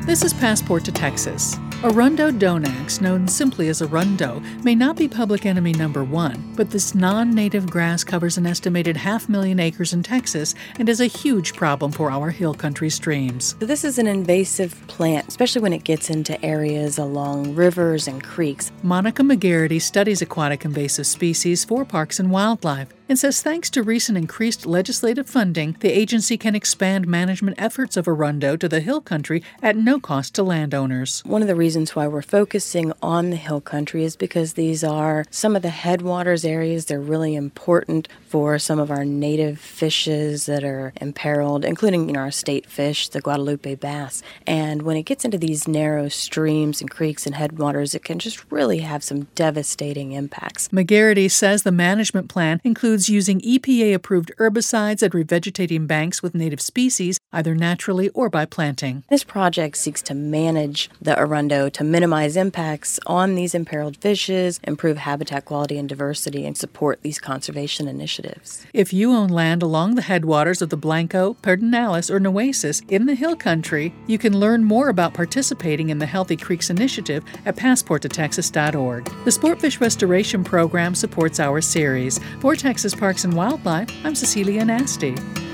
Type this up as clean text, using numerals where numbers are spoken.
This is Passport to Texas. Arundo donax, known simply as arundo, may not be public enemy number one, but this non-native grass covers an estimated 500,000 acres in Texas and is a huge problem for our hill country streams. So this is an invasive plant, especially when it gets into areas along rivers and creeks. Monica McGarity studies aquatic invasive species for Parks and Wildlife and says thanks to recent increased legislative funding, the agency can expand management efforts of arundo to the hill country at no cost to landowners. One of the reasons why we're focusing on the hill country is because these are some of the headwaters areas. They're really important for some of our native fishes that are imperiled, including our state fish, the Guadalupe bass. And when it gets into these narrow streams and creeks and headwaters, it can just really have some devastating impacts. McGarity says the management plan includes using EPA-approved herbicides at revegetating banks with native species, either naturally or by planting. This project seeks to manage the arundo to minimize impacts on these imperiled fishes, improve habitat quality and diversity, and support these conservation initiatives. If you own land along the headwaters of the Blanco, Pedernales, or Nueces in the hill country, you can learn more about participating in the Healthy Creeks Initiative at passporttotexas.org. The Sportfish Restoration Program supports our series. For Texas Parks and Wildlife, I'm Cecilia Nasty.